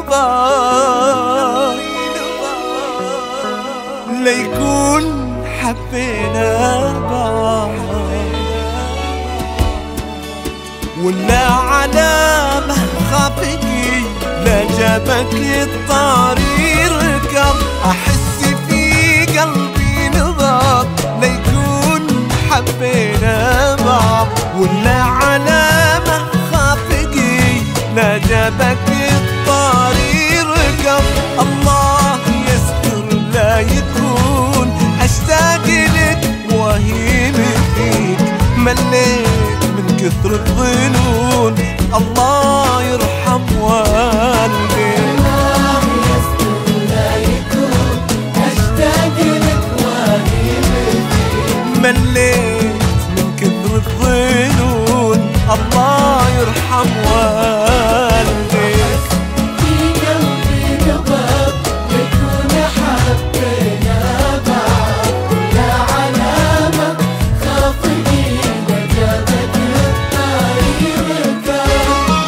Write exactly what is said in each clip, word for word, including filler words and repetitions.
نبغى ليكون حبينا بعض، ولا علامة خافقي لا جابك الطريق ركض، أحس في قلبي نبض ليكون حبينا بعض، ولا علامة خافقي لا جابك الطريق ركض. الله يستر لا يكون أشتاق لك وهيم فيك، مليت من كثر الظنون الله يرحم والديك. الله يستر لا يكون أشتاق لك وهيم فيك، مليت من كثر الظنون الله يرحم والديك. في قلبي نبض لكون حبينا بعض، لا علامة خافقي لا جابك الطريق ركض.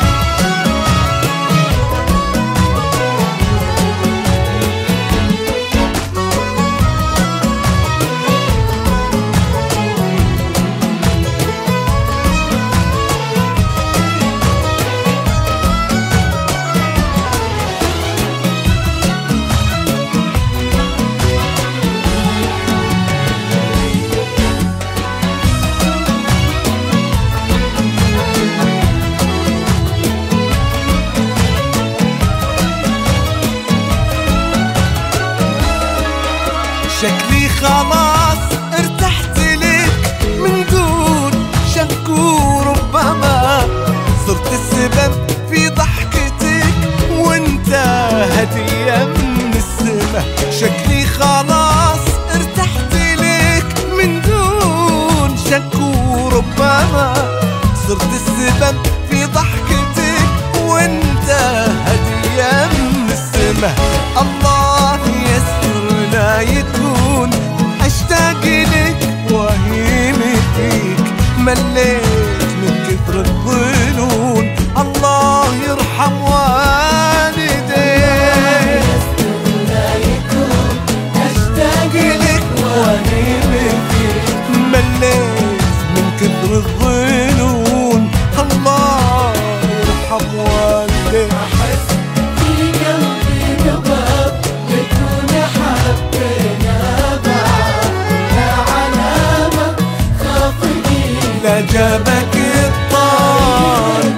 شكلي خلاص ارتحت لك من دون شك، وربما صرت السبب في ضحكتك وانت هدية من السما. شكلي خلاص ارتحت لك من دون شك، وربما صرت السبب في ضحكتك وانت هدية من السما. الله يستر لا يكون أشتاق لك وهيم فيك، مليت من كثر الظنون الله يرحم والديك. لا يكون أشتاق لك وهيم فيك، مليت من كثر الظنون الله يرحم والديك. أحس في قلبي نبض لكون حبينا بعض، لا علامة خافقي لا جابك الطار.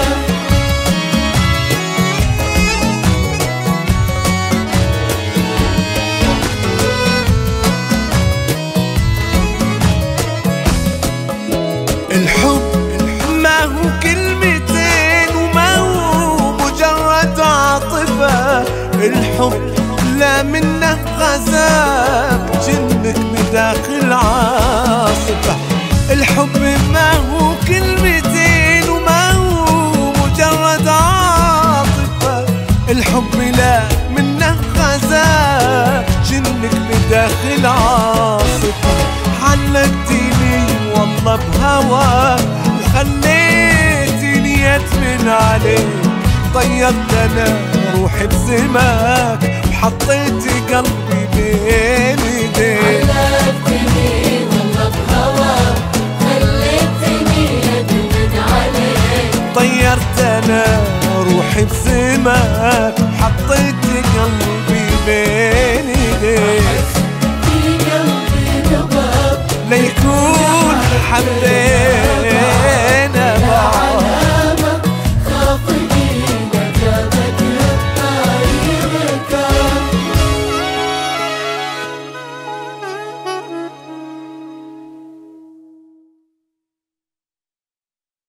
الحب ما هو كلمتين وما هو مجرد عاطفة، الحب لا منه غزال جنك بداخل عاصفة. الحب ما هو كلمتين وما هو مجرد عاطفة، الحب لا منه غزال جنك بداخل عاصفة. علقتيني والله بهواك وخليتني ادمن عليك، طيرت انا روحي بسماك وحطيت قلبي بين ايديك. علقتني والله بهواك خليتني ادمن عليك، طيرت انا روحي بسماك وحطيت قلبي بين ايديك. في قلبي نبض ليكون حبينا بعض،